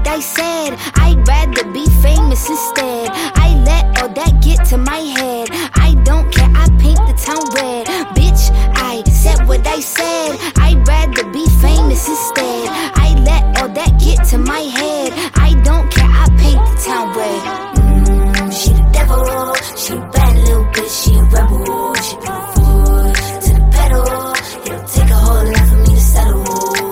I said. I'd rather be famous instead. I let all that get to my head. I don't care, I paint the town red. Bitch, I said what I said. I'd rather be famous instead. I let all that get to my head. I don't care, I paint the town red. She the devil, she a bad little bitch, she a rebel. She put her foot to the pedal. It'll take a whole lot for me to settle.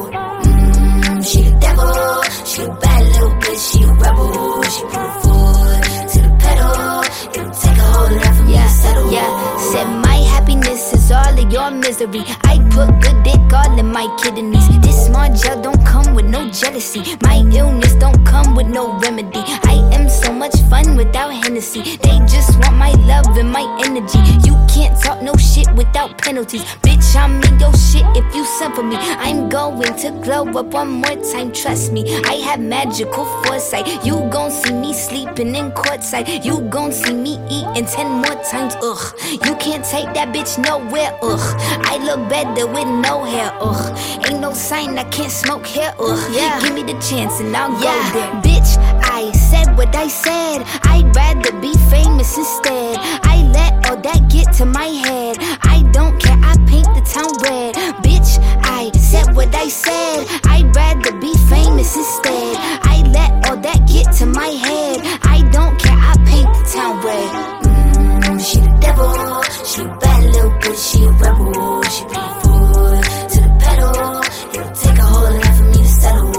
She the devil, she a bad little bitch, she a rebel. She put her foot to the pedal. It'll take a whole lot for me to settle. Yeah, said my happiness is all of your misery. I put good dick all in my kidneys. This small gel don't come with no jealousy. My illness don't come with no remedy. I am so much fun without Hennessy. They just want my love and my energy. You can't talk no shit without penalties. Bitch, I'm in your shit if you send for me. I'm going to glow up one more time, trust me. I have magical foresight. You gon' see me sleeping in courtside. You gon' see me eating 10 more times, ugh. You can't take that bitch nowhere, ugh. I look better with no hair, ugh. Ain't no sign I can't smoke here, ugh. Yeah. Give me the chance and I'll go there. Bitch, I said what I said. I'd rather be famous instead. I let all that get to my head. I don't care, I paint the town red. Bitch, I said what I said. I'd rather be famous instead. I let all that get to my head. I don't care, I paint the town red. She the devil, she a bad little bitch, she a rebel. She put her foot to the pedal. It'll take a whole lot for me to settle.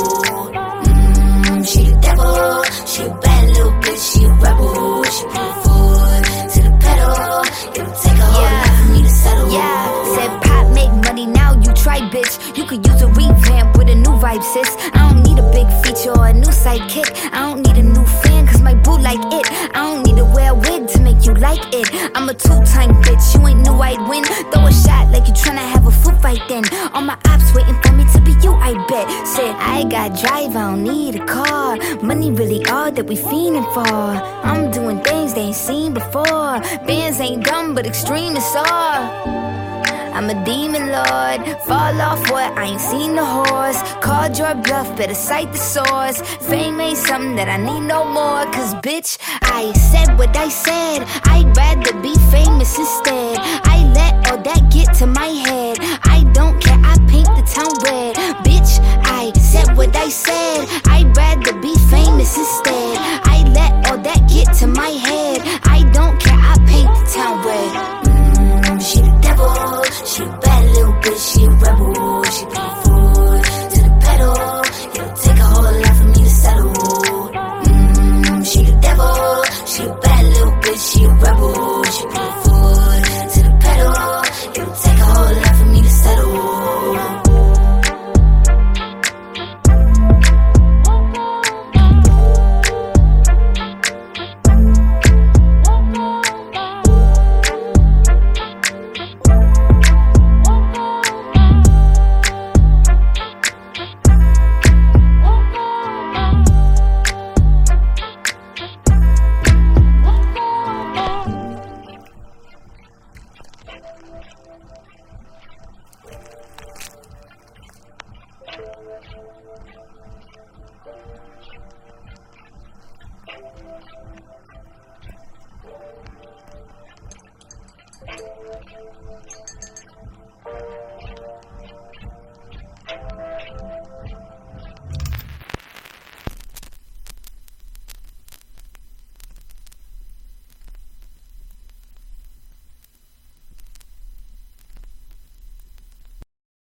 She the devil, she a bad little bitch, she a rebel. She put her foot to the pedal. It'll take a whole lot for me to settle. Yeah, said pop make money, now you try, bitch. You could use a revamp with a new vibe, sis. I don't need a big feature or a new sidekick. I don't need a new fan, cause my boo like it. I don't need to wear a wig to make you like it. I'm a two-time bitch, you ain't knew I'd win. Throw a shot like you tryna have a foot fight then. All my ops waiting for me to be you, I bet. Said I got drive, I don't need a car. Money really all that we fiending for. I'm doing things they ain't seen before. Bands ain't dumb but extreme is all. I'm a demon lord, fall off what, I ain't seen the horse. Called your bluff, better cite the source. Fame ain't something that I need no more. Cause bitch, I said what I said. I'd rather be famous instead. I let all that get to my head. I don't care, I paint the town red. Bitch, I said what I said. I'd rather be famous instead. I let all that get to my head.